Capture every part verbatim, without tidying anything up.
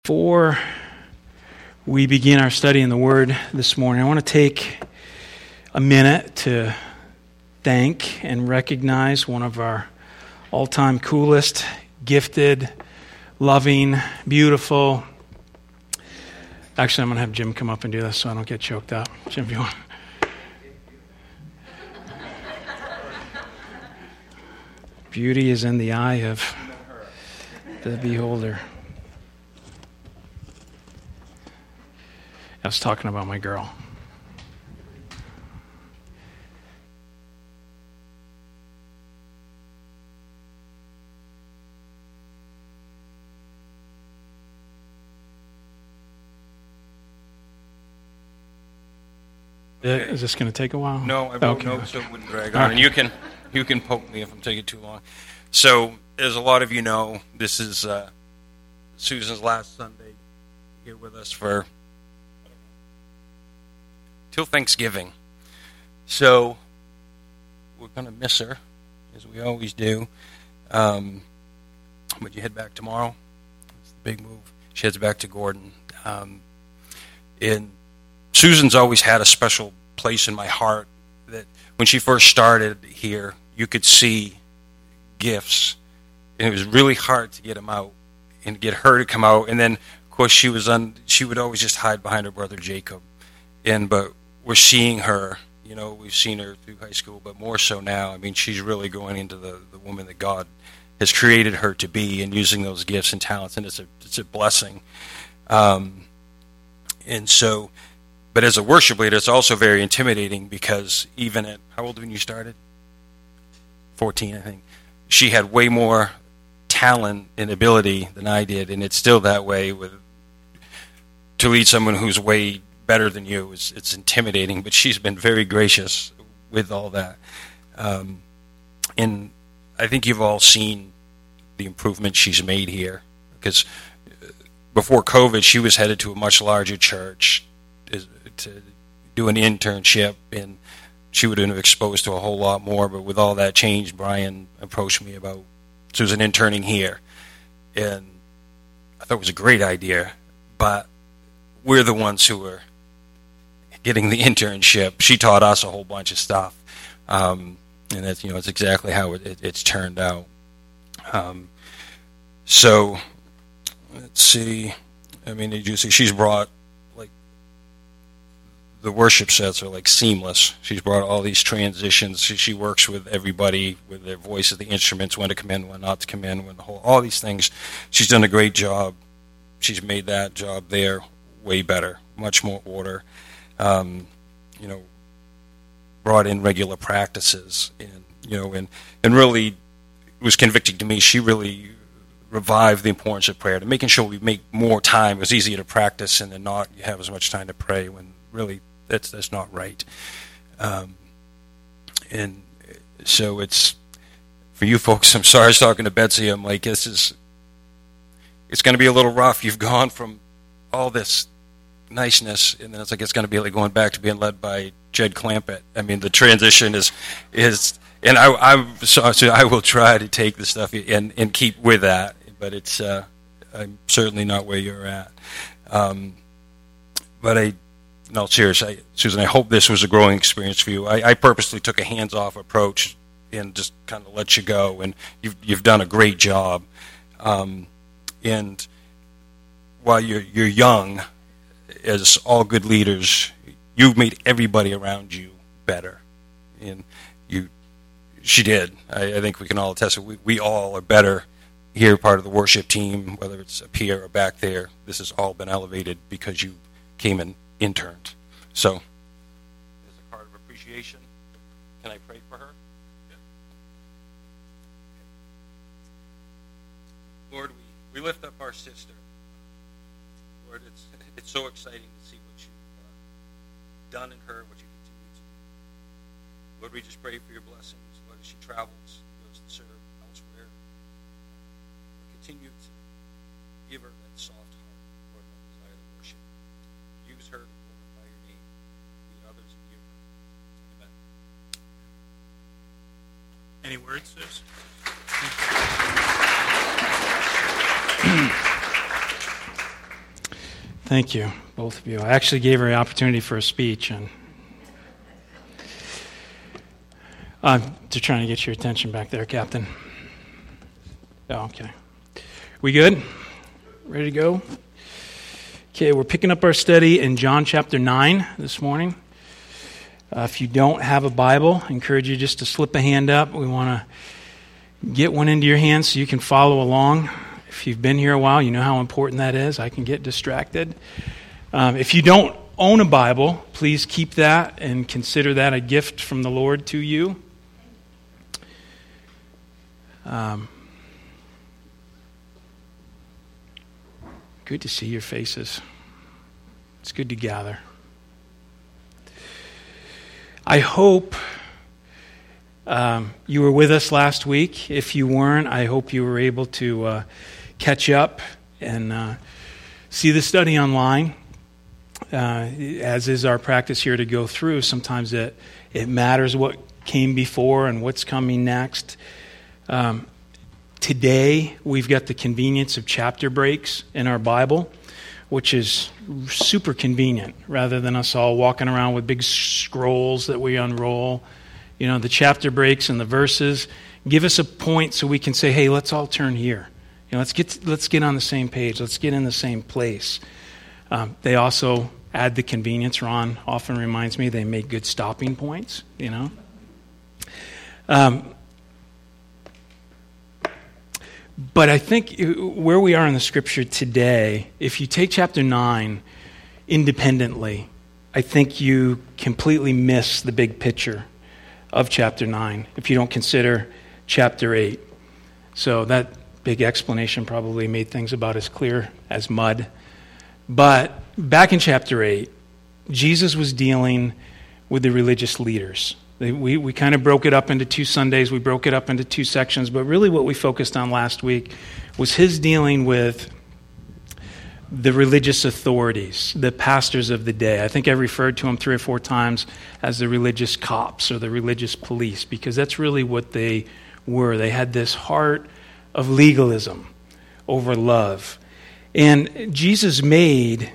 Before we begin our study in the Word this morning, I want to take a minute to thank and recognize one of our all-time coolest, gifted, loving, beautiful... Actually, I'm going to have Jim come up and do this so I don't get choked up. Jim, if you want. Beauty is in the eye of the beholder. I was talking about my girl. Is this going to take a while? No, I wrote okay. notes so it wouldn't drag on. And you can you can poke me if I'm taking too long. So, as a lot of you know, this is uh, Susan's last Sunday here with us for till Thanksgiving. So, we're going to miss her, as we always do. Um, but you head back tomorrow. It's the big move. She heads back to Gordon. Um, and Susan's always had a special place in my heart that when she first started here, you could see gifts. And it was really hard to get them out and get her to come out. And then, of course, she was on, she would always just hide behind her brother Jacob. And but we're seeing her, you know, we've seen her through high school, but more so now. I mean, she's really going into the, the woman that God has created her to be and using those gifts and talents. And it's a, it's a blessing. Um, and so... But as a worship leader, it's also very intimidating because even at, how old when you started? fourteen, I think. She had way more talent and ability than I did, and it's still that way. With to lead someone who's way better than you, it's, it's intimidating, but she's been very gracious with all that. Um, and I think you've all seen the improvement she's made here, because before COVID, she was headed to a much larger church to do an internship, and she would have been exposed to a whole lot more. But with all that change, Brian approached me about Susan interning here, and I thought it was a great idea, but we're the ones who were getting the internship. She taught us a whole bunch of stuff, um, and that's, you know, it's exactly how it, it, it's turned out. Um, so let's see. I mean, did you see she's brought, the worship sets are like seamless. She's brought all these transitions. She, she works with everybody with their voices, the instruments, when to come in, when not to come in, when the whole, all these things. She's done a great job. She's made that job there way better, much more order. Um, you know, brought in regular practices, and you know, and and really it was convicting to me. She really revived the importance of prayer, to making sure we make more time. It was easier to practice and then not have as much time to pray when really. That's that's not right, um, and so it's for you folks. I'm sorry, I was talking to Betsy. I'm like, this is it's going to be a little rough. You've gone from all this niceness, and then it's like it's going to be like going back to being led by Jed Clampett. I mean, the transition is is, and I I'm so, so I will try to take the stuff and and keep with that, but it's uh, I'm certainly not where you're at. Um, but I. No, seriously, Susan, I hope this was a growing experience for you. I, I purposely took a hands-off approach and just kind of let you go, and you've you've done a great job. Um, and while you're you're young, as all good leaders, you've made everybody around you better, and you she did. I, I think we can all attest that we we all are better here, part of the worship team, whether it's up here or back there. This has all been elevated because you came in. Interned. So, as a card of appreciation, can I pray for her? Yeah. Lord, we, we lift up our sister. Lord, it's it's so exciting to see what you've uh, done in her, what you continue to do. Lord, we just pray for your blessings. Lord, as she travels, goes to serve elsewhere, Lord, continue to give her that soft heart, Lord, that desire to worship. Use her to glorify your name, the others in you. Amen. Any words, sis? Thank you, both of you. I actually gave her the opportunity for a speech, and I'm uh, just trying to get your attention back there, Captain. Oh, okay. We good? Ready to go? Okay, we're picking up our study in John chapter nine this morning. Uh, if you don't have a Bible, I encourage you just to slip a hand up. We want to get one into your hand so you can follow along. If you've been here a while, you know how important that is. I can get distracted. Um, if you don't own a Bible, please keep that and consider that a gift from the Lord to you. Um, good to see your faces. It's good to gather. I hope um, you were with us last week. If you weren't, I hope you were able to uh, catch up and uh, see the study online. Uh, as is our practice here to go through, sometimes it, it matters what came before and what's coming next. Um, today, we've got the convenience of chapter breaks in our Bible, which is super convenient, rather than us all walking around with big scrolls that we unroll. You know, the chapter breaks and the verses give us a point so we can say, hey, let's all turn here. You know, let's get let's get on the same page. Let's get in the same place. Um, they also add the convenience. Ron often reminds me they make good stopping points, you know. Um, But I think where we are in the Scripture today, if you take chapter nine independently, I think you completely miss the big picture of chapter nine if you don't consider chapter eight. So that big explanation probably made things about as clear as mud. But back in chapter eight, Jesus was dealing with the religious leaders. We we kind of broke it up into two Sundays. We broke it up into two sections. But really what we focused on last week was his dealing with the religious authorities, the pastors of the day. I think I referred to them three or four times as the religious cops or the religious police, because that's really what they were. They had this heart of legalism over love. And Jesus made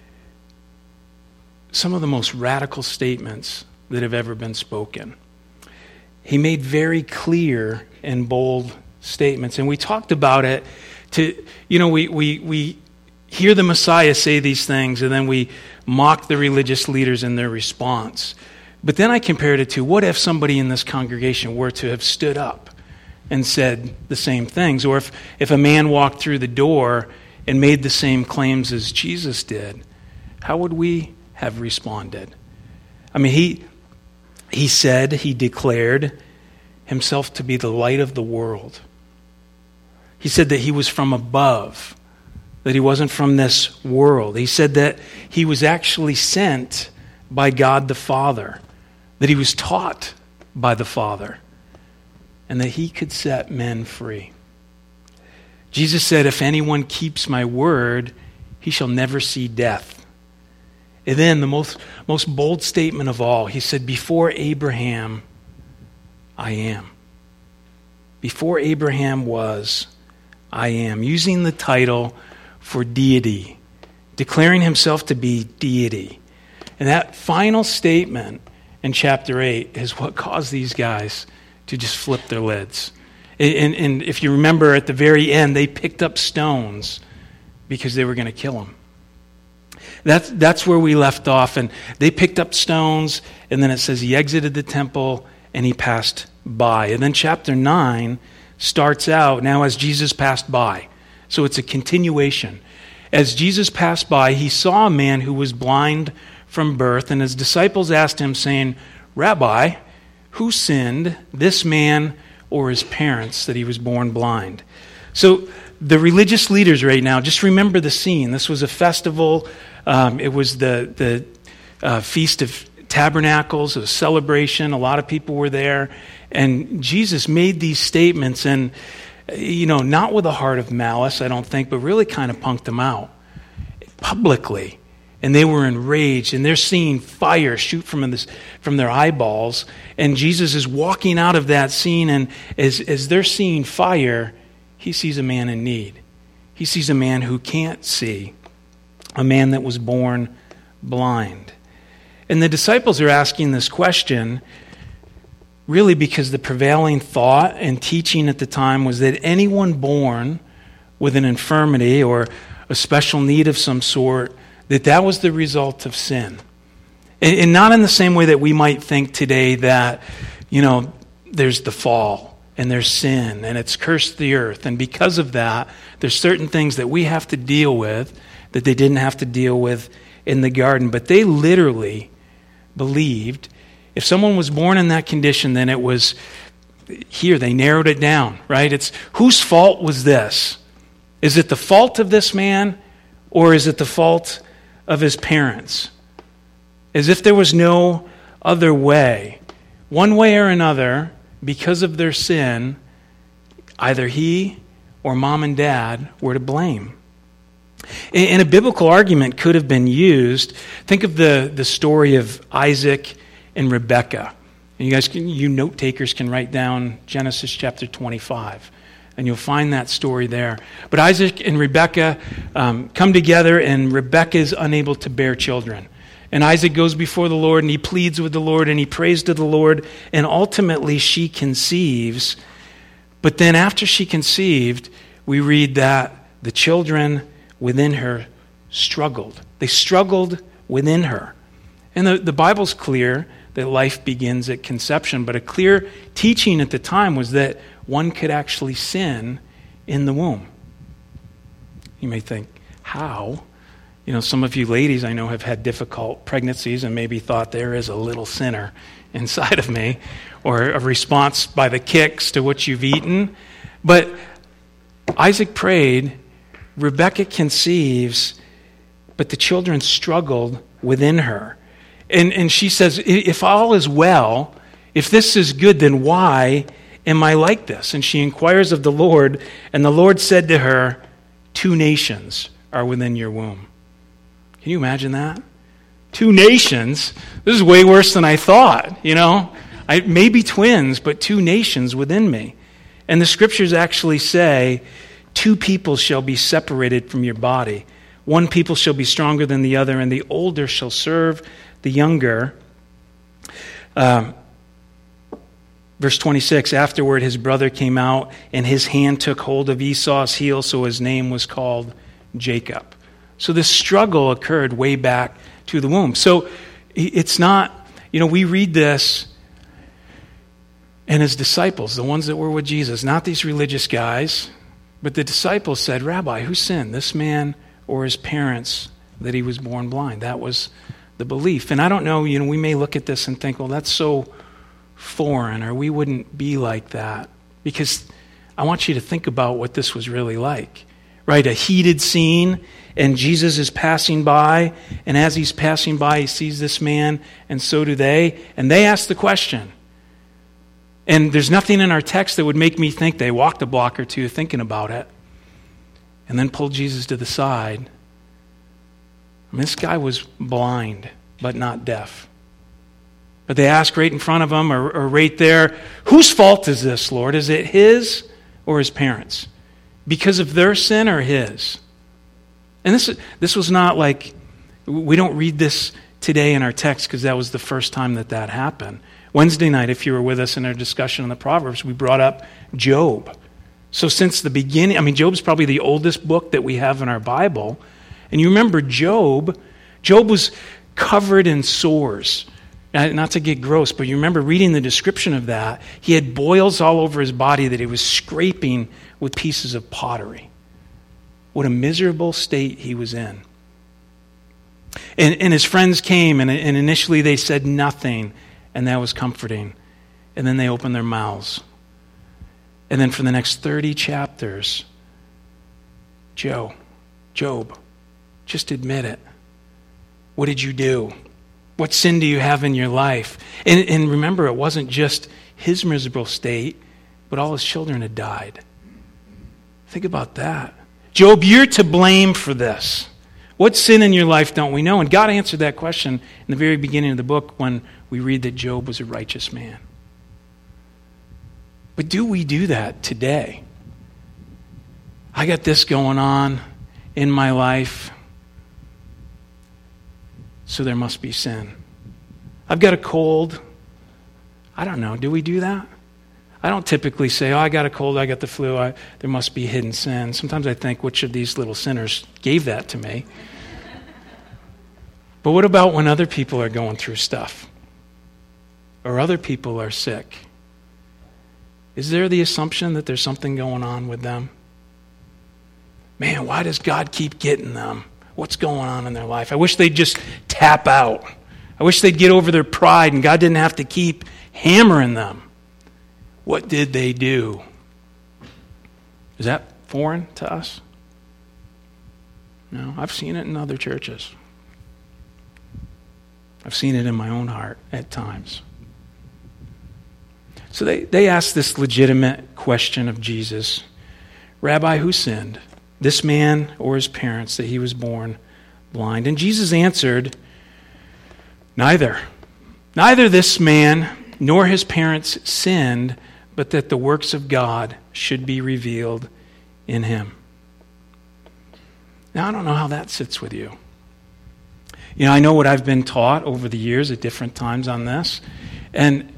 some of the most radical statements that have ever been spoken. He made very clear and bold statements. And we talked about it to, you know, we, we, we hear the Messiah say these things and then we mock the religious leaders in their response. But then I compared it to, what if somebody in this congregation were to have stood up and said the same things? Or if, if a man walked through the door and made the same claims as Jesus did, how would we have responded? I mean, he... He said, he declared himself to be the light of the world. He said that he was from above, that he wasn't from this world. He said that he was actually sent by God the Father, that he was taught by the Father, and that he could set men free. Jesus said, if anyone keeps my word, he shall never see death. And then the most, most bold statement of all, he said, before Abraham, I am. Before Abraham was, I am. Using the title for deity, declaring himself to be deity. And that final statement in chapter eight is what caused these guys to just flip their lids. And, and if you remember at the very end, they picked up stones because they were going to kill him. That's, that's where we left off. And they picked up stones, and then it says he exited the temple and he passed by. And then chapter nine starts out now as Jesus passed by. So it's a continuation. As Jesus passed by, he saw a man who was blind from birth, and his disciples asked him, saying, Rabbi, who sinned, this man or his parents, that he was born blind? So the religious leaders right now, just remember the scene. This was a festival. Um, it was the, the uh, Feast of Tabernacles, a celebration. A lot of people were there. And Jesus made these statements, and, you know, not with a heart of malice, I don't think, but really kind of punked them out publicly. And they were enraged, and they're seeing fire shoot from this, from their eyeballs. And Jesus is walking out of that scene, and as, as they're seeing fire, he sees a man in need. He sees a man who can't see. a man that was born blind. And the disciples are asking this question really because the prevailing thought and teaching at the time was that anyone born with an infirmity or a special need of some sort, that that was the result of sin. And, and not in the same way that we might think today that, you know, there's the fall and there's sin and it's cursed the earth. And because of that, there's certain things that we have to deal with that they didn't have to deal with in the garden. But they literally believed if someone was born in that condition, then it was here. They narrowed it down, right? It's whose fault was this? Is it the fault of this man or is it the fault of his parents? As if there was no other way. One way or another, because of their sin, either he or mom and dad were to blame. And a biblical argument could have been used. Think of the, the story of Isaac and Rebekah. And you guys, can, you note takers can write down Genesis chapter twenty-five. And you'll find that story there. But Isaac and Rebekah um, come together, and Rebekah is unable to bear children. And Isaac goes before the Lord, and he pleads with the Lord, and he prays to the Lord, and ultimately she conceives. But then after she conceived, we read that the children within her struggled. They struggled within her. And the, the Bible's clear that life begins at conception, but a clear teaching at the time was that one could actually sin in the womb. You may think, how? You know, some of you ladies I know have had difficult pregnancies and maybe thought there is a little sinner inside of me, or a response by the kicks to what you've eaten. But Isaac prayed, Rebekah conceives, but the children struggled within her. And, and she says, if all is well, if this is good, then why am I like this? And she inquires of the Lord, and the Lord said to her, two nations are within your womb. Can you imagine that? Two nations? This is way worse than I thought, you know? I, maybe twins, but two nations within me. And the scriptures actually say, two people shall be separated from your body. One people shall be stronger than the other, and the older shall serve the younger. Um, verse twenty-six, afterward his brother came out, and his hand took hold of Esau's heel, so his name was called Jacob. So this struggle occurred way back to the womb. So it's not, you know, we read this, and his disciples, the ones that were with Jesus, not these religious guys, but the disciples said, Rabbi, who sinned, this man or his parents, that he was born blind? That was the belief. And I don't know, you know, we may look at this and think, well, that's so foreign, or we wouldn't be like that. Because I want you to think about what this was really like, right? A heated scene, and Jesus is passing by, and as he's passing by, he sees this man, and so do they, and they ask the question. And there's nothing in our text that would make me think they walked a block or two thinking about it, and then pulled Jesus to the side. I mean, this guy was blind, but not deaf. But they ask right in front of him, or, or right there, whose fault is this, Lord? Is it his or his parents? Because of their sin or his? And this, this was not like, we don't read this today in our text because that was the first time that that happened. Wednesday night, if you were with us in our discussion on the Proverbs, we brought up Job. So since the beginning, I mean, Job's probably the oldest book that we have in our Bible. And you remember Job, Job was covered in sores. Not to get gross, but you remember reading the description of that. He had boils all over his body that he was scraping with pieces of pottery. What a miserable state he was in. And, and his friends came, and, and initially they said nothing, and that was comforting. And then they opened their mouths. And then for the next thirty chapters, Joe, Job, just admit it. What did you do? What sin do you have in your life? And, and remember, it wasn't just his miserable state, but all his children had died. Think about that. Job, you're to blame for this. What sin in your life don't we know? And God answered that question in the very beginning of the book when we read that Job was a righteous man. But do we do that today? I got this going on in my life. so there must be sin. I've got a cold. I don't know. Do we do that? I don't typically say, oh, I got a cold, I got the flu, I, there must be hidden sin. Sometimes I think, which of these little sinners gave that to me? But what about when other people are going through stuff? Or other people are sick? Is there the assumption that there's something going on with them? Man, why does God keep getting them? What's going on in their life? I wish they'd just tap out. I wish they'd get over their pride and God didn't have to keep hammering them. What did they do? Is that foreign to us? No, I've seen it in other churches. I've seen it in my own heart at times. So they, they asked this legitimate question of Jesus. Rabbi, who sinned? This man or his parents that he was born blind? And Jesus answered, neither. Neither this man nor his parents sinned, but that the works of God should be revealed in him. Now, I don't know how that sits with you. You know, I know what I've been taught over the years at different times on this. And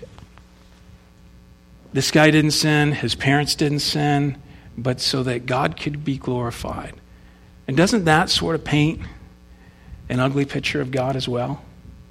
this guy didn't sin, his parents didn't sin, but so that God could be glorified. And doesn't that sort of paint an ugly picture of God as well?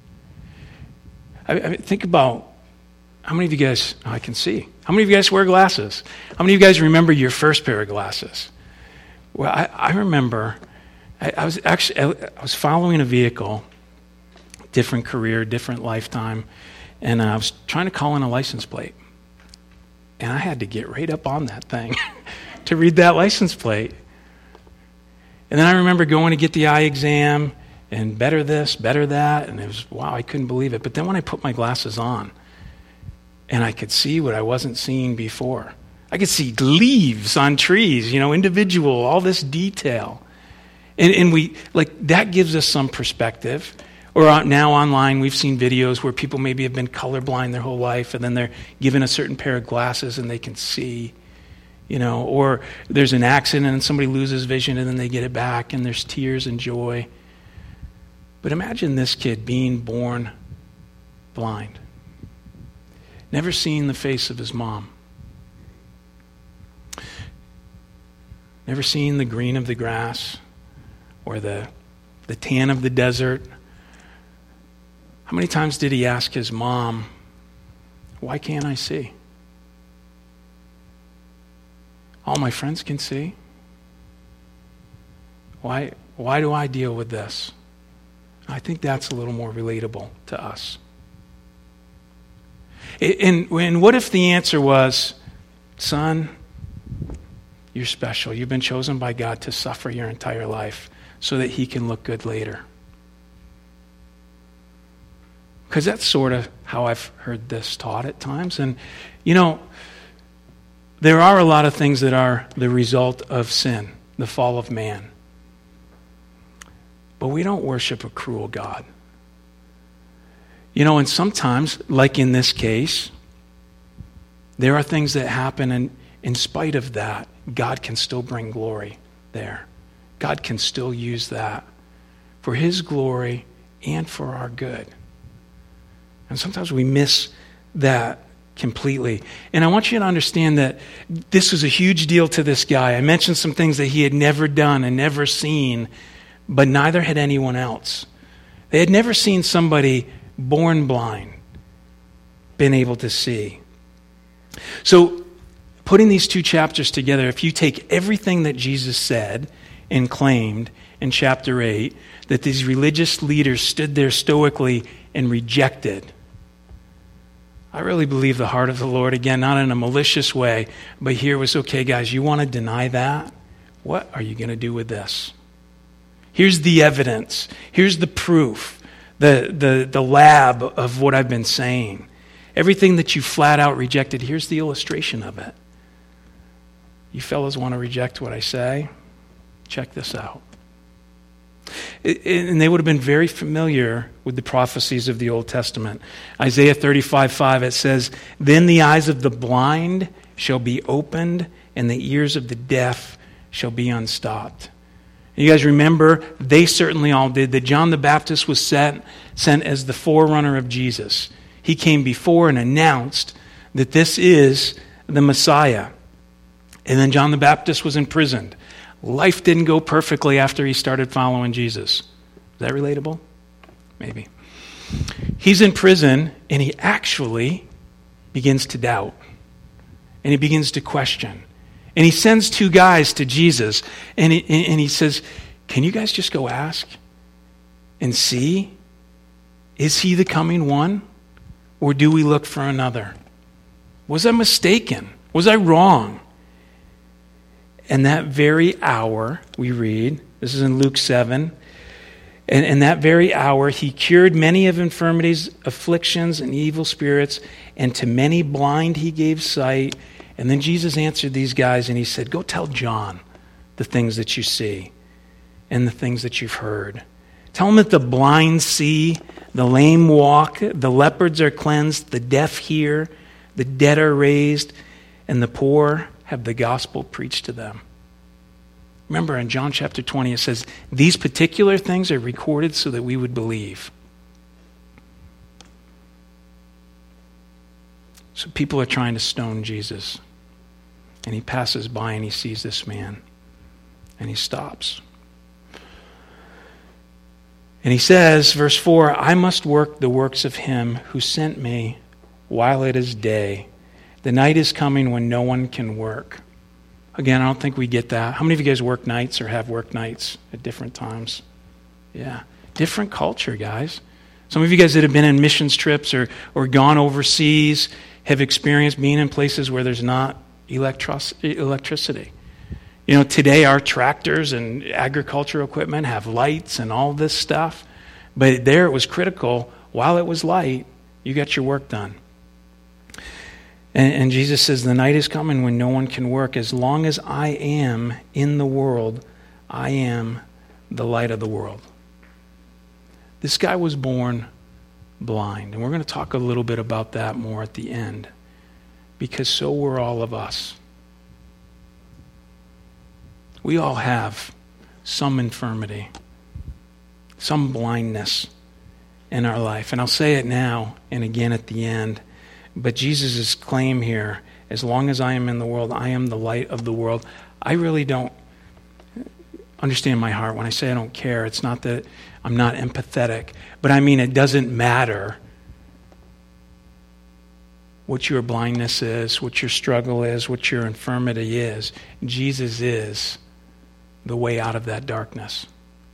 I, I mean, think about how many of you guys, oh, I can see, how many of you guys wear glasses? How many of you guys remember your first pair of glasses? Well, I, I remember, I, I was actually, I was following a vehicle, different career, different lifetime, and I was trying to call in a license plate. And I had to get right up on that thing to read that license plate. And then I remember going to get the eye exam and better this, better that, and it was, wow, I couldn't believe it. But then when I put my glasses on, and I could see what I wasn't seeing before. I could see leaves on trees, you know, individual, all this detail. And, and we, like, that gives us some perspective. Or now online, we've seen videos where people maybe have been colorblind their whole life, and then they're given a certain pair of glasses and they can see, you know. Or there's an accident and somebody loses vision and then they get it back and there's tears and joy. But imagine this kid being born blind. Never seen the face of his mom. Never seen the green of the grass or the, the tan of the desert. How many times did he ask his mom, why can't I see? All my friends can see. Why, why do I deal with this? I think that's a little more relatable to us. And, and what if the answer was, son, you're special. You've been chosen by God to suffer your entire life so that he can look good later. Because that's sort of how I've heard this taught at times. And, you know, there are a lot of things that are the result of sin, the fall of man. But we don't worship a cruel God. You know, and sometimes, like in this case, there are things that happen, and in spite of that, God can still bring glory there. God can still use that for his glory and for our good. And sometimes we miss that completely. And I want you to understand that this was a huge deal to this guy. I mentioned some things that he had never done and never seen, but neither had anyone else. They had never seen somebody born blind, been able to see. So, putting these two chapters together, if you take everything that Jesus said and claimed in chapter eight, that these religious leaders stood there stoically and rejected, I really believe the heart of the Lord, again, not in a malicious way, but here was, okay, guys, you want to deny that? What are you going to do with this? Here's the evidence. Here's the proof. The, the, the lab of what I've been saying. Everything that you flat out rejected, here's the illustration of it. You fellas want to reject what I say? Check this out. It, and they would have been very familiar with the prophecies of the Old Testament. Isaiah thirty-five five, it says, then the eyes of the blind shall be opened, and the ears of the deaf shall be unstopped. You guys remember, they certainly all did, that John the Baptist was sent, sent as the forerunner of Jesus. He came before and announced that this is the Messiah. And then John the Baptist was imprisoned. Life didn't go perfectly after he started following Jesus. Is that relatable? Maybe. He's in prison, and he actually begins to doubt. And he begins to question. And he sends two guys to Jesus, and he, and he says, can you guys just go ask and see? Is he the coming one? Or do we look for another? Was I mistaken? Was I wrong? And that very hour, we read, this is in Luke seven, and in that very hour he cured many of infirmities, afflictions, and evil spirits, and to many blind he gave sight. And then Jesus answered these guys and he said, go tell John the things that you see and the things that you've heard. Tell him that the blind see, the lame walk, the leopards are cleansed, the deaf hear, the dead are raised, and the poor have the gospel preached to them. Remember in John chapter twenty it says, these particular things are recorded so that we would believe. So people are trying to stone Jesus. And he passes by and he sees this man. And he stops. And he says, verse four, I must work the works of him who sent me while it is day. The night is coming when no one can work. Again, I don't think we get that. How many of you guys work nights or have work nights at different times? Yeah. Different culture, guys. Some of you guys that have been in missions trips or, or gone overseas have experienced being in places where there's not electric- electricity. You know, today our tractors and agricultural equipment have lights and all this stuff. But there it was critical. While it was light, you got your work done. And, and Jesus says, the night is coming when no one can work. As long as I am in the world, I am the light of the world. This guy was born blind. And we're going to talk a little bit about that more at the end. Because so were all of us. We all have some infirmity, some blindness in our life. And I'll say it now and again at the end. But Jesus' claim here, as long as I am in the world, I am the light of the world. I really don't understand my heart. When I say I don't care, it's not that I'm not empathetic. But I mean, it doesn't matter what your blindness is, what your struggle is, what your infirmity is. Jesus is the way out of that darkness.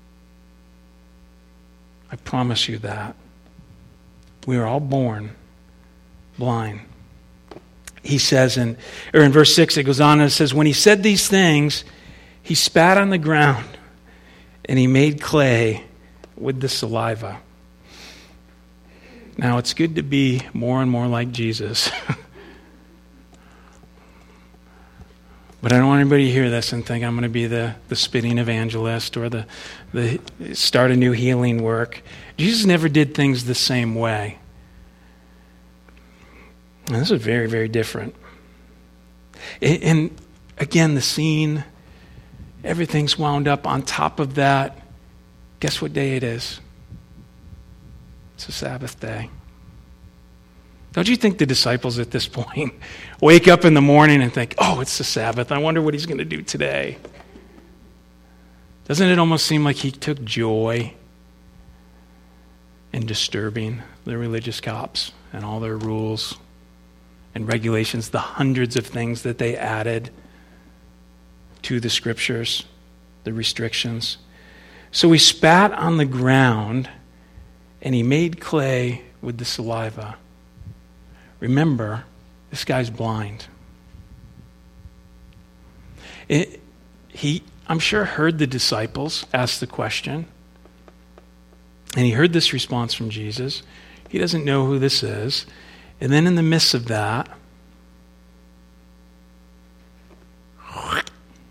I promise you that. We are all born blind. He says in, or in verse six, it goes on and it says, when he said these things, he spat on the ground and he made clay with the saliva. Now, it's good to be more and more like Jesus. But I don't want anybody to hear this and think I'm going to be the, the spitting evangelist or the, the start a new healing work. Jesus never did things the same way. And this is very, very different. And, and again, the scene, everything's wound up. On top of that, guess what day it is? It's a Sabbath day. Don't you think the disciples at this point wake up in the morning and think, oh, it's the Sabbath. I wonder what he's going to do today. Doesn't it almost seem like he took joy in disturbing the religious cops and all their rules and regulations, the hundreds of things that they added to the scriptures, the restrictions? So he spat on the ground and he made clay with the saliva. Remember, this guy's blind. It, he, I'm sure, heard the disciples ask the question. And he heard this response from Jesus. He doesn't know who this is. And then in the midst of that, I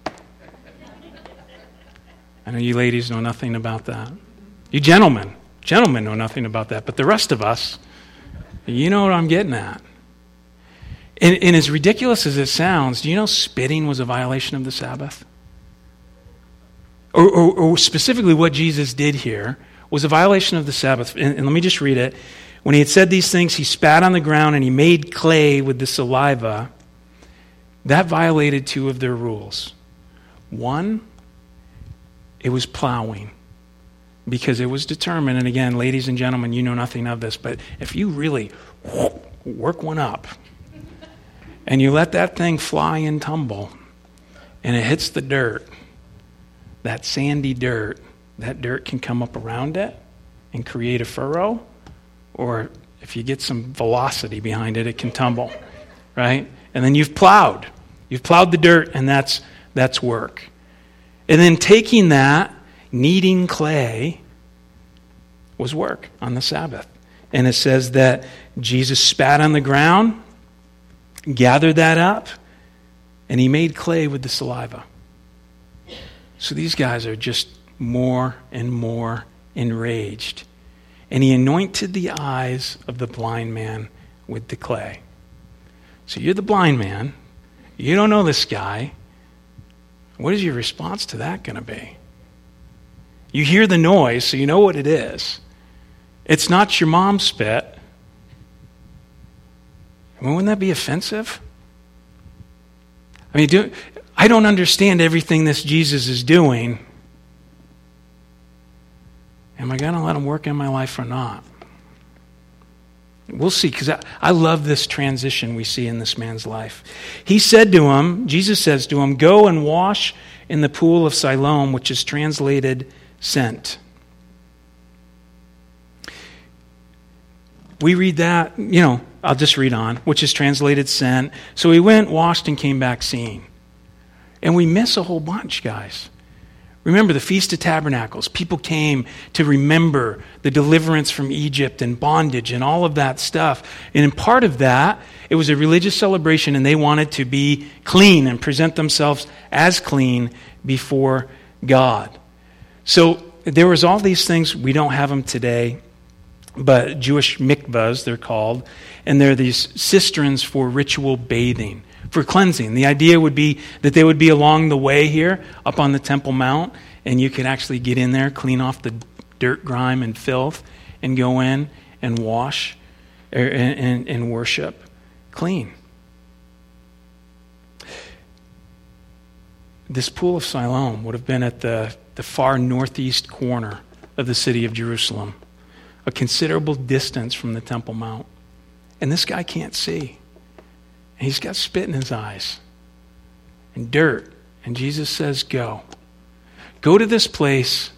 know you ladies know nothing about that. You gentlemen, gentlemen know nothing about that. But the rest of us, you know what I'm getting at. And, and as ridiculous as it sounds, do you know spitting was a violation of the Sabbath? or, or, or specifically what Jesus did here, was a violation of the Sabbath. And, and let me just read it. When he had said these things, he spat on the ground and he made clay with the saliva. That violated two of their rules. One, it was plowing, because it was determined, and again, ladies and gentlemen, you know nothing of this, but if you really work one up and you let that thing fly and tumble and it hits the dirt, that sandy dirt, that dirt can come up around it and create a furrow, or if you get some velocity behind it, it can tumble, right? And then you've plowed. You've plowed the dirt, and that's that's work. And then taking that, kneading clay, was work on the Sabbath. And it says that Jesus spat on the ground, gathered that up, and he made clay with the saliva. So these guys are just more and more enraged. And he anointed the eyes of the blind man with the clay. So you're the blind man. You don't know this guy. What is your response to that going to be? You hear the noise, so you know what it is. It's not your mom's spit. I mean, wouldn't that be offensive? I mean, do, I don't understand everything this Jesus is doing. Am I going to let him work in my life or not? We'll see, because I, I love this transition we see in this man's life. He said to him, Jesus says to him, "Go and wash in the pool of Siloam," which is translated sent. We read that, you know, I'll just read on, which is translated sent. So he went, washed, and came back seeing. And we miss a whole bunch, guys. Remember the Feast of Tabernacles. People came to remember the deliverance from Egypt and bondage and all of that stuff. And in part of that, it was a religious celebration, and they wanted to be clean and present themselves as clean before God. So there was all these things. We don't have them today, but Jewish mikvahs, they're called. And they're these cisterns for ritual bathing, for cleansing. The idea would be that they would be along the way here, up on the Temple Mount, and you could actually get in there, clean off the dirt, grime, and filth, and go in and wash and, and, and worship clean. This pool of Siloam would have been at the, the far northeast corner of the city of Jerusalem, a considerable distance from the Temple Mount. And this guy can't see. And he's got spit in his eyes and dirt. And Jesus says, go. Go to this place.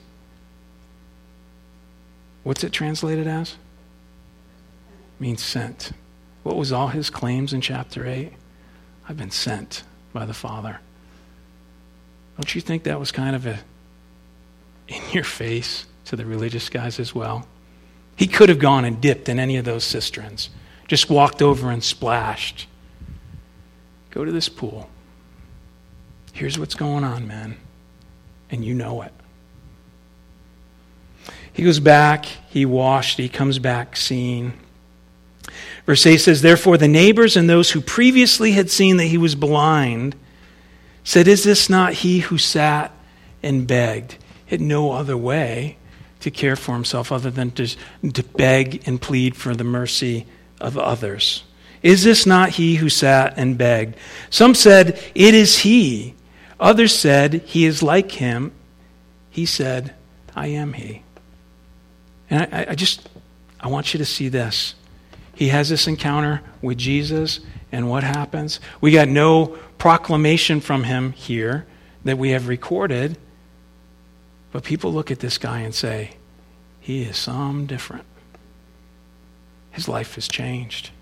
What's it translated as? It means sent. What was all his claims in chapter eight? I've been sent by the Father. Don't you think that was kind of a in your face to the religious guys as well? He could have gone and dipped in any of those cisterns. Just walked over and splashed. Go to this pool. Here's what's going on, man. And you know it. He goes back, he washed, he comes back seeing. Verse eight says, "Therefore the neighbors and those who previously had seen that he was blind said, 'Is this not he who sat and begged?'" He had no other way to care for himself other than to, to beg and plead for the mercy of others. "Is this not he who sat and begged?" Some said, "It is he." Others said, "He is like him." He said, "I am he." And I, I just, I want you to see this. He has this encounter with Jesus, and what happens? We got no proclamation from him here that we have recorded, but people look at this guy and say, he is some different. His life has changed.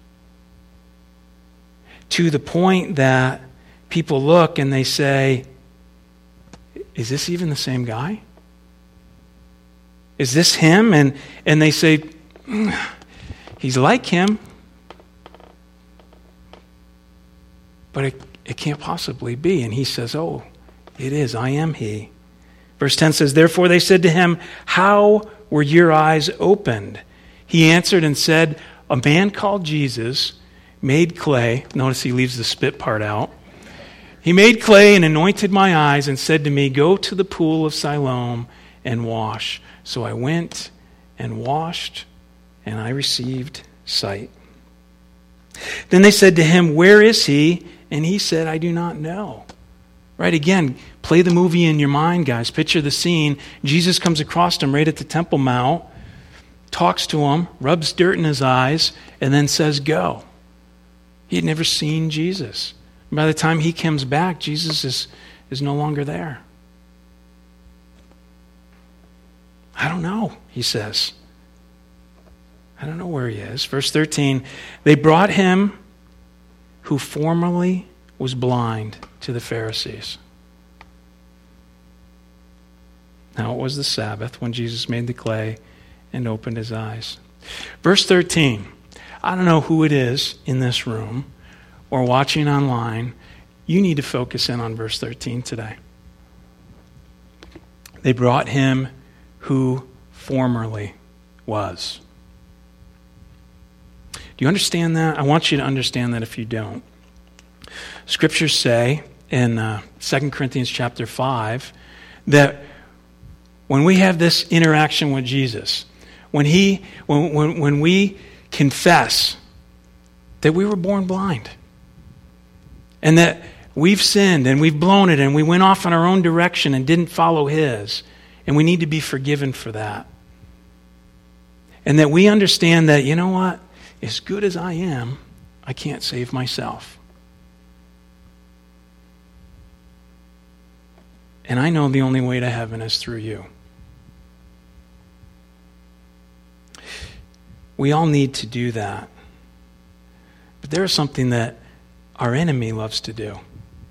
To the point that people look and they say, is this even the same guy? Is this him? And, and they say, mm, he's like him, but it, it can't possibly be. And he says, oh, it is. I am he. Verse ten says, "Therefore they said to him, 'How were your eyes opened?' He answered and said, 'A man called Jesus made clay.'" Notice he leaves the spit part out. He made clay and anointed my eyes and said to me, go to the pool of Siloam and wash. So I went and washed, and I received sight. Then they said to him, where is he? And he said, I do not know. Right, again, play the movie in your mind, guys. Picture the scene. Jesus comes across him right at the Temple Mount, talks to him, rubs dirt in his eyes, and then says, go. He had never seen Jesus. By the time he comes back, Jesus is, is no longer there. I don't know, he says. I don't know where he is. Verse thirteen, they brought him who formerly was blind to the Pharisees. Now it was the Sabbath when Jesus made the clay and opened his eyes. Verse thirteen, I don't know who it is in this room or watching online. You need to focus in on verse thirteen today. They brought him who formerly was. Do you understand that? I want you to understand that if you don't. Scriptures say in uh, Second Corinthians chapter five that when we have this interaction with Jesus, when he, when, when, when we confess that we were born blind and that we've sinned and we've blown it and we went off in our own direction and didn't follow his, and we need to be forgiven for that. And that we understand that, you know what? As good as I am, I can't save myself. And I know the only way to heaven is through you. We all need to do that. But there is something that our enemy loves to do.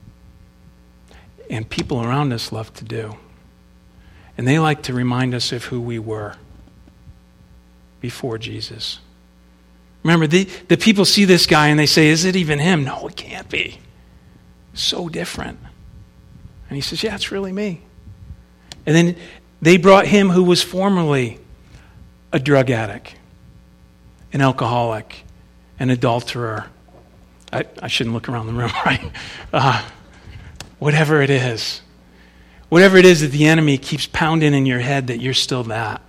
And people around us love to do. And they like to remind us of who we were before Jesus. Remember, the, the people see this guy and they say, is it even him? No, it can't be. So different. And he says, yeah, it's really me. And then they brought him who was formerly a drug addict, an alcoholic, an adulterer. I, I shouldn't look around the room, right? Uh, whatever it is. Whatever it is that the enemy keeps pounding in your head that you're still that.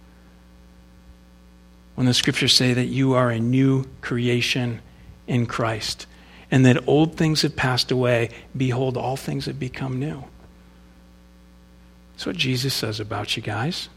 When the scriptures say that you are a new creation in Christ and that old things have passed away, behold, all things have become new. That's what Jesus says about you guys.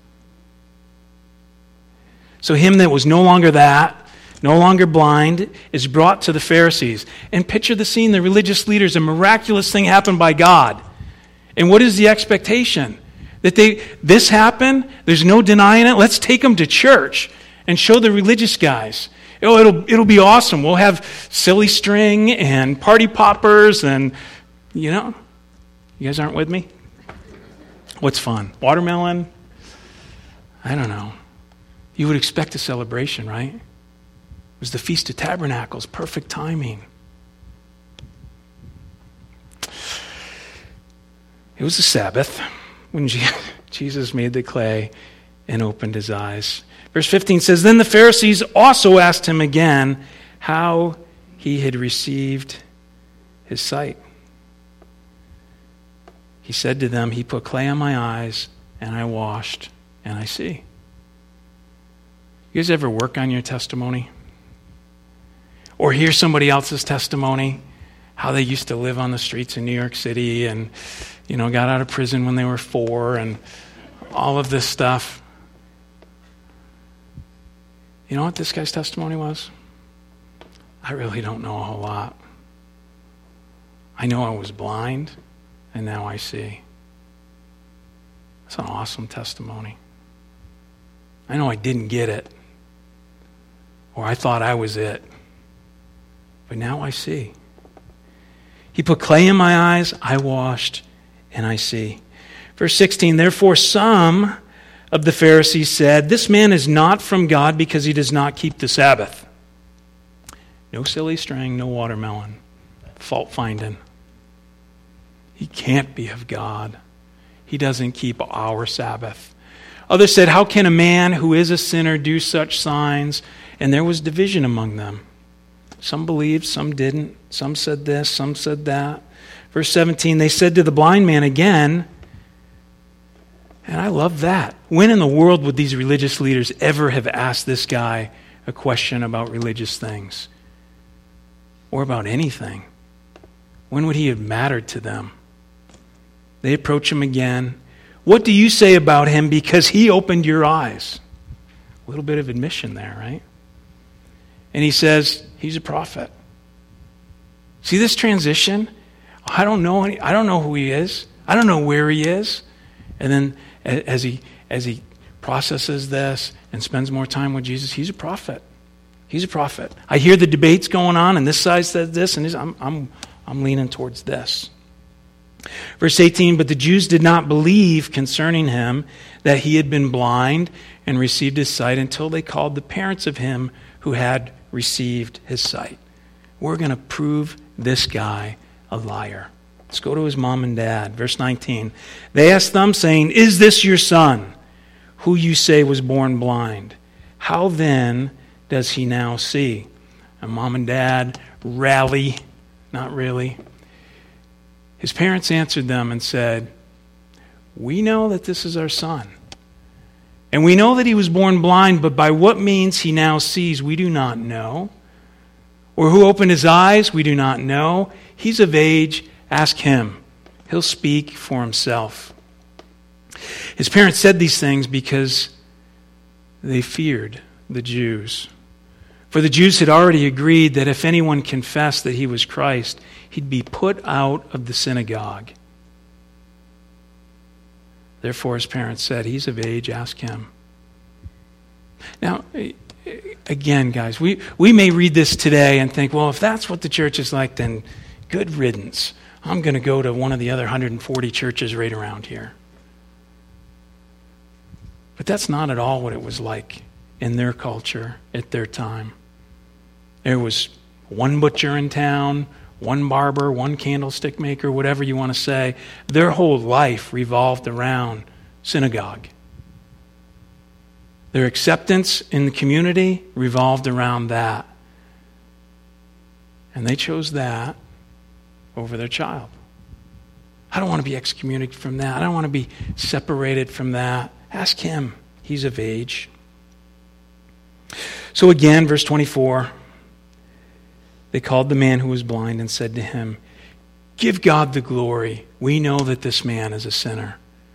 So him that was no longer that, no longer blind, is brought to the Pharisees. And picture the scene, the religious leaders, a miraculous thing happened by God. And what is the expectation? That they this happened, there's no denying it, let's take them to church and show the religious guys. Oh, it'll it'll be awesome. We'll have silly string and party poppers and, you know, you guys aren't with me? What's fun? Watermelon? I don't know. You would expect a celebration, right? It was the Feast of Tabernacles, perfect timing. It was the Sabbath when Jesus made the clay and opened his eyes. Verse fifteen says, then the Pharisees also asked him again how he had received his sight. He said to them, he put clay on my eyes, and I washed, and I see. You guys ever work on your testimony? Or hear somebody else's testimony? How they used to live on the streets in New York City and, you know, got out of prison when they were four and all of this stuff. You know what this guy's testimony was? I really don't know a whole lot. I know I was blind, and now I see. That's an awesome testimony. I know I didn't get it, or I thought I was it, but now I see. He put clay in my eyes, I washed, and I see. Verse sixteen, therefore some of the Pharisees said, this man is not from God because he does not keep the Sabbath. No silly string, no watermelon. Fault finding. He can't be of God. He doesn't keep our Sabbath. Others said, how can a man who is a sinner do such signs? And there was division among them. Some believed, some didn't. Some said this, some said that. Verse seventeen, they said to the blind man again, and I love that. When in the world would these religious leaders ever have asked this guy a question about religious things? Or about anything? When would he have mattered to them? They approach him again. What do you say about him because he opened your eyes? A little bit of admission there, right? And he says, he's a prophet. See this transition? I don't know any, I don't know who he is. I don't know where he is. And then as he as he processes this and spends more time with Jesus, he's a prophet. He's a prophet. I hear the debates going on, and this side says this, and this, I'm I'm I'm leaning towards this. Verse eighteen, but the Jews did not believe concerning him that he had been blind and received his sight until they called the parents of him who had received his sight. We're going to prove this guy a liar. Let's go to his mom and dad. Verse nineteen. They asked them, saying, is this your son, who you say was born blind? How then does he now see? And mom and dad rally. Not really. His parents answered them and said, we know that this is our son. And we know that he was born blind, but by what means he now sees, we do not know. Or who opened his eyes, we do not know. He's of age, ask him. He'll speak for himself. His parents said these things because they feared the Jews. For the Jews had already agreed that if anyone confessed that he was Christ, he'd be put out of the synagogue. Therefore, his parents said, he's of age, ask him. Now, again, guys, we, we may read this today and think, well, if that's what the church is like, then good riddance. I'm going to go to one of the other one hundred forty churches right around here. But that's not at all what it was like in their culture at their time. There was one butcher in town, one barber, one candlestick maker, whatever you want to say. Their whole life revolved around synagogue. Their acceptance in the community revolved around that. And they chose that over their child. I don't want to be excommunicated from that. I don't want to be separated from that. Ask him. He's of age. So again, verse twenty-four, they called the man who was blind and said to him, give God the glory. We know that this man is a sinner.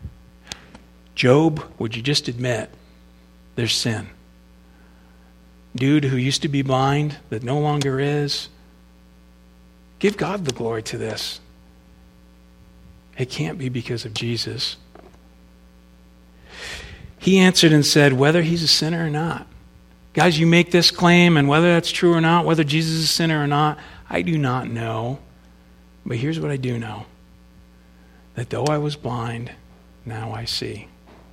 Job, would you just admit there's sin? Dude who used to be blind, that no longer is. Give God the glory to this. It can't be because of Jesus. He answered and said, whether he's a sinner or not. Guys, you make this claim, and whether that's true or not, whether Jesus is a sinner or not, I do not know. But here's what I do know. That though I was blind, now I see.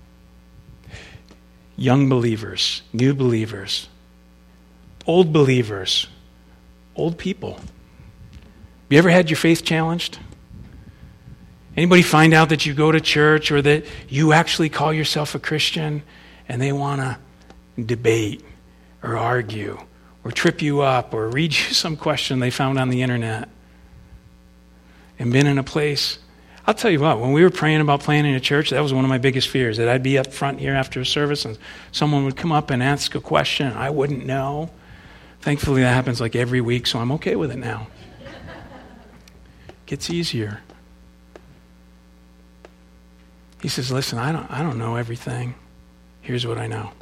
Young believers, new believers, old believers, old people. You ever had your faith challenged? Anybody find out that you go to church or that you actually call yourself a Christian and they want to debate or argue or trip you up or read you some question they found on the internet and been in a place? I'll tell you what, when we were praying about planning a church, that was one of my biggest fears, that I'd be up front here after a service and someone would come up and ask a question and I wouldn't know. Thankfully, that happens like every week, so I'm okay with it now. It gets easier. He says, listen, I don't, I don't know everything. Here's what I know.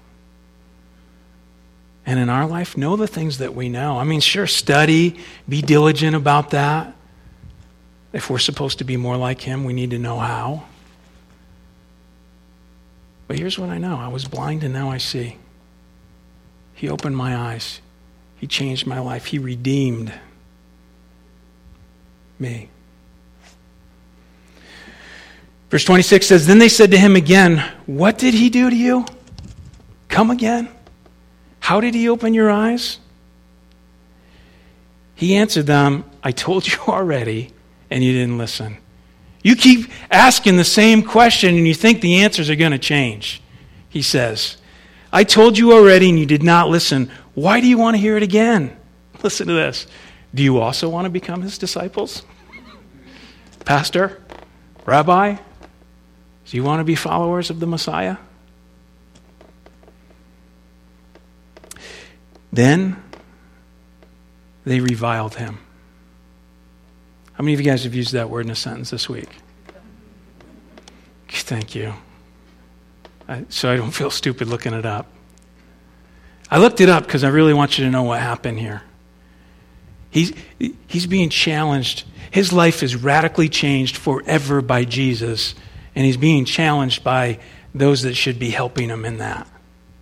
And in our life, know the things that we know. I mean, sure, study, be diligent about that. If we're supposed to be more like him, we need to know how. But here's what I know. I was blind and now I see. He opened my eyes. He changed my life. He redeemed me. Verse twenty-six says, then they said to him again, what did he do to you? Come again. How did he open your eyes? He answered them, I told you already, and you didn't listen. You keep asking the same question and you think the answers are going to change. He says, I told you already and you did not listen. Why do you want to hear it again? Listen to this. Do you also want to become his disciples? Pastor, Rabbi, do you want to be followers of the Messiah? Then they reviled him. How many of you guys have used that word in a sentence this week? Thank you. I, so I don't feel stupid looking it up. I looked it up because I really want you to know what happened here. He's, he's being challenged. His life is radically changed forever by Jesus, and he's being challenged by those that should be helping him in that.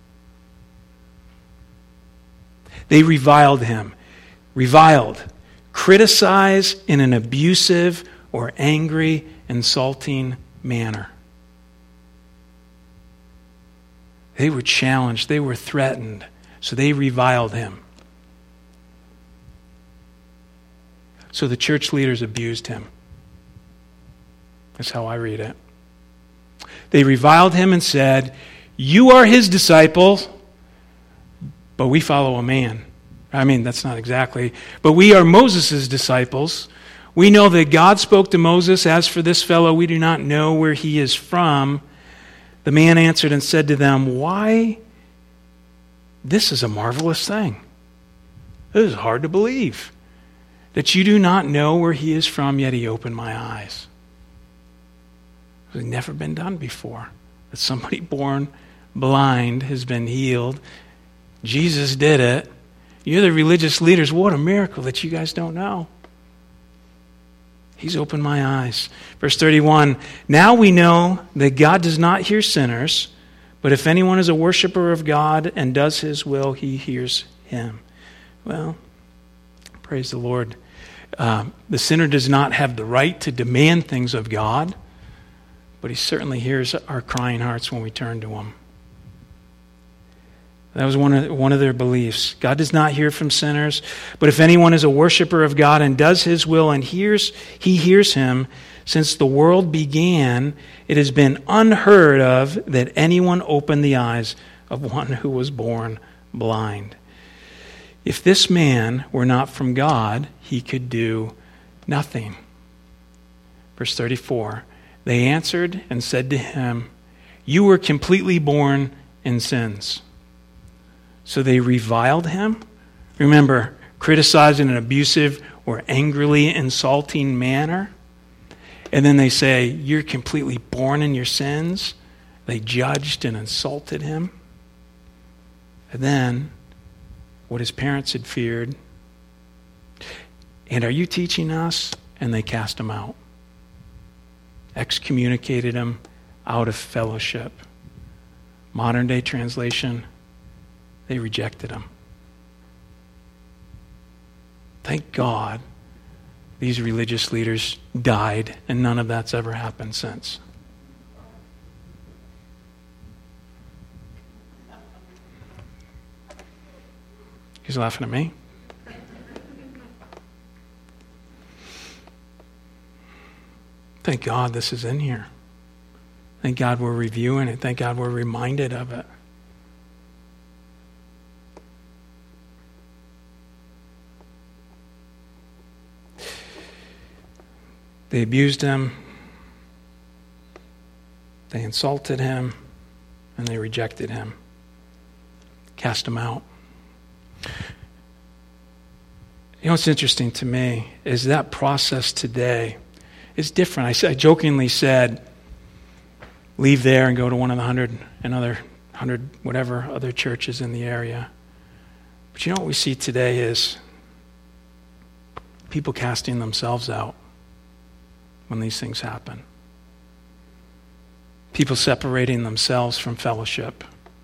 They reviled him. Reviled. Criticize in an abusive or angry, insulting manner. They were challenged. They were threatened. So they reviled him. So the church leaders abused him. That's how I read it. They reviled him and said, "You are his disciples, but we follow a man." I mean, that's not exactly. "But we are Moses' disciples. We know that God spoke to Moses. As for this fellow, we do not know where he is from." The man answered and said to them, "Why? This is a marvelous thing. This is hard to believe, that you do not know where he is from, yet he opened my eyes." It has never been done before. That somebody born blind has been healed. Jesus did it. You're the religious leaders. What a miracle that you guys don't know. He's opened my eyes. Verse thirty-one, "Now we know that God does not hear sinners, but if anyone is a worshiper of God and does his will, he hears him." Well, praise the Lord. Uh, the sinner does not have the right to demand things of God, but he certainly hears our crying hearts when we turn to him. That was one of, one of their beliefs. God does not hear from sinners, but if anyone is a worshiper of God and does his will and hears, he hears him. Since the world began, it has been unheard of that anyone opened the eyes of one who was born blind. If this man were not from God, he could do nothing. Verse thirty-four, they answered and said to him, "You were completely born in sins." So they reviled him. Remember, criticized in an abusive or angrily insulting manner. And then they say, "You're completely born in your sins." They judged and insulted him. And then, what his parents had feared. "And are you teaching us?" And they cast him out. Excommunicated him out of fellowship. Modern day translation, they rejected him. Thank God these religious leaders died, and none of that's ever happened since. He's laughing at me. Thank God this is in here. Thank God we're reviewing it. Thank God we're reminded of it. They abused him, they insulted him, and they rejected him. Cast him out. You know what's interesting to me is that process today is different. I, said, I jokingly said, leave there and go to one of the hundred and other hundred whatever other churches in the area. But you know what we see today is people casting themselves out when these things happen. People separating themselves from fellowship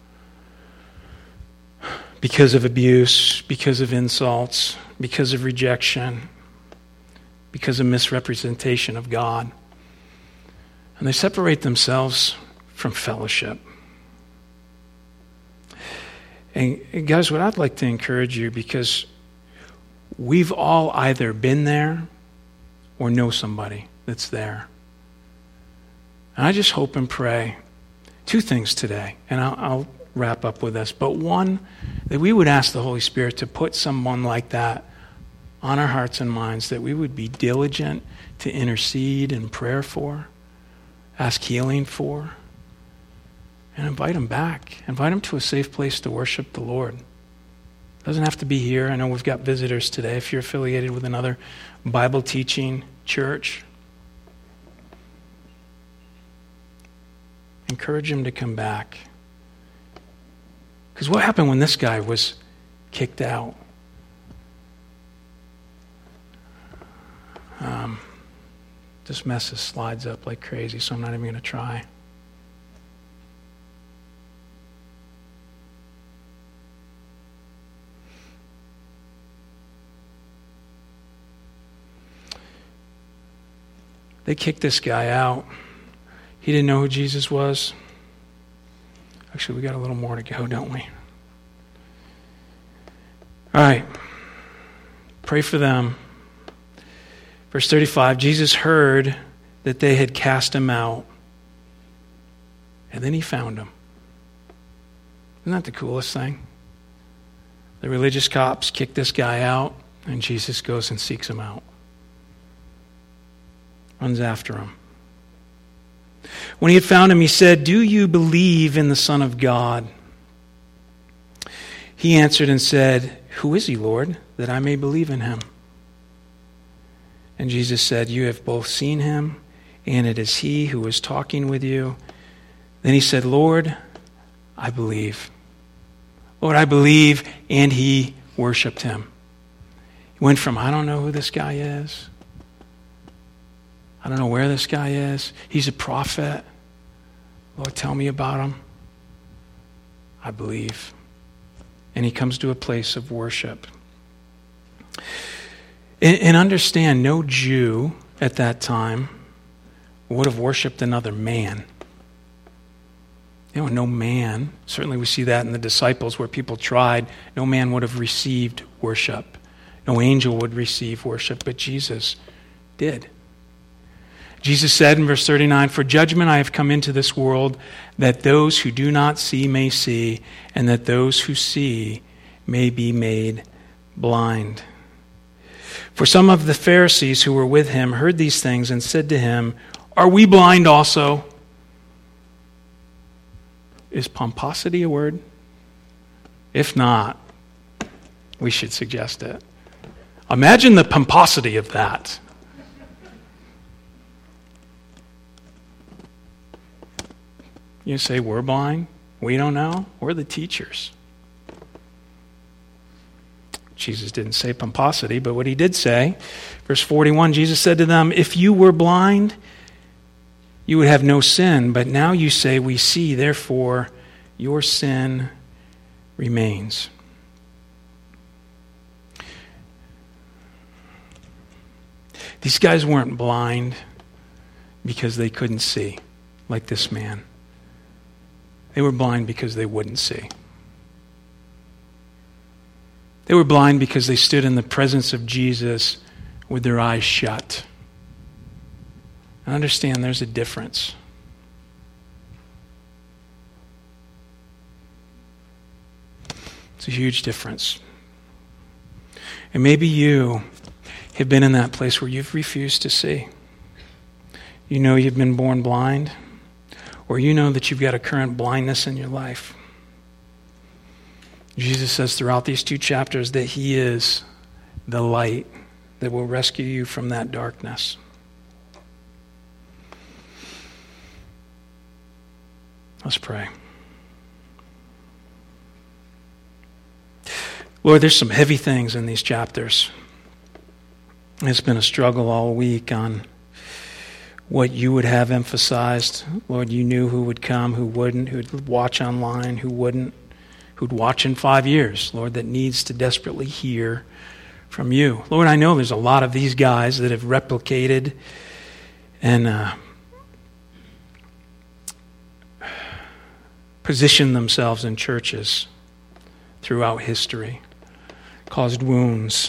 because of abuse, because of insults, because of rejection, because of misrepresentation of God. And they separate themselves from fellowship. And guys, what I'd like to encourage you, because we've all either been there or know somebody that's there. And I just hope and pray two things today, and I'll, I'll wrap up with this. But one, that we would ask the Holy Spirit to put someone like that on our hearts and minds that we would be diligent to intercede in prayer for, ask healing for, and invite them back. Invite them to a safe place to worship the Lord. It doesn't have to be here. I know we've got visitors today. If you're affiliated with another Bible teaching church, encourage them to come back. Because what happened when this guy was kicked out? Um, this messes slides up like crazy, so I'm not even going to try. They kicked this guy out. He didn't know who Jesus was. Actually, we got a little more to go, don't we? All right. Pray for them. Verse thirty-five, Jesus heard that they had cast him out, and then he found him. Isn't that the coolest thing? The religious cops kick this guy out, and Jesus goes and seeks him out. Runs after him. When he had found him, he said, "Do you believe in the Son of God?" He answered and said, "Who is he, Lord, that I may believe in him?" And Jesus said, "You have both seen him, and it is he who is talking with you." Then he said, "Lord, I believe." Lord, I believe, and he worshiped him. He went from, I don't know who this guy is. I don't know where this guy is. He's a prophet. Lord, tell me about him. I believe. And he comes to a place of worship. And, and understand, no Jew at that time would have worshipped another man. You know, no man, certainly we see that in the disciples where people tried, no man would have received worship. No angel would receive worship, but Jesus did. Jesus said in verse thirty-nine, "For judgment I have come into this world, that those who do not see may see, and that those who see may be made blind." For some of the Pharisees who were with him heard these things and said to him, "Are we blind also?" Is pomposity a word? If not, we should suggest it. Imagine the pomposity of that. You say, we're blind? We don't know? We're the teachers. Jesus didn't say pomposity, but what he did say, verse forty-one, Jesus said to them, "If you were blind, you would have no sin, but now you say, we see, therefore your sin remains." These guys weren't blind because they couldn't see, like this man. They were blind because they wouldn't see. They were blind because they stood in the presence of Jesus with their eyes shut. I understand there's a difference. It's a huge difference. And maybe you have been in that place where you've refused to see. You know you've been born blind, or you know that you've got a current blindness in your life. Jesus says throughout these two chapters that he is the light that will rescue you from that darkness. Let's pray. Lord, there's some heavy things in these chapters. It's been a struggle all week on what you would have emphasized. Lord, you knew who would come, who wouldn't, who would watch online, who wouldn't, who'd watch in five years, Lord, that needs to desperately hear from you. Lord, I know there's a lot of these guys that have replicated and uh, positioned themselves in churches throughout history, caused wounds.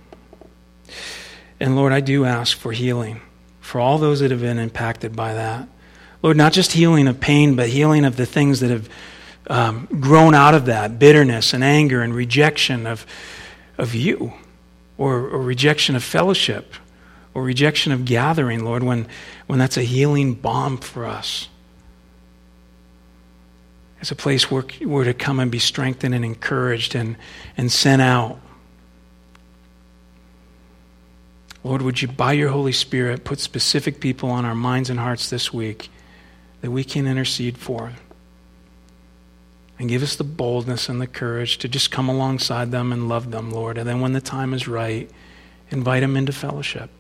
And Lord, I do ask for healing for all those that have been impacted by that. Lord, not just healing of pain, but healing of the things that have um, grown out of that, bitterness and anger and rejection of, of you. or, or rejection of fellowship, or rejection of gathering, Lord, when, when that's a healing balm for us. It's a place where we're to come and be strengthened and encouraged and, and sent out. Lord, would you, by your Holy Spirit, put specific people on our minds and hearts this week that we can intercede for. And give us the boldness and the courage to just come alongside them and love them, Lord. And then when the time is right, invite them into fellowship.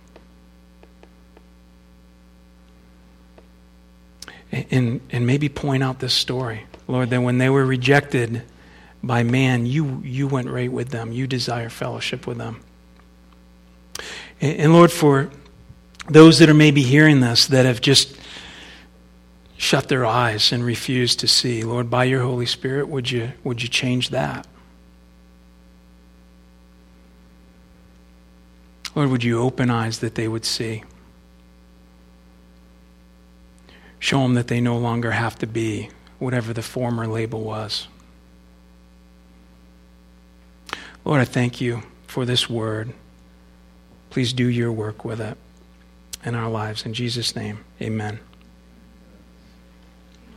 And, and maybe point out this story, Lord, that when they were rejected by man, you, you went right with them. You desire fellowship with them. And, and Lord, for those that are maybe hearing this that have just shut their eyes and refused to see, Lord, by your Holy Spirit, would you, would you change that? Lord, would you open eyes that they would see? Show them that they no longer have to be whatever the former label was. Lord, I thank you for this word. Please do your work with it in our lives. In Jesus' name, amen.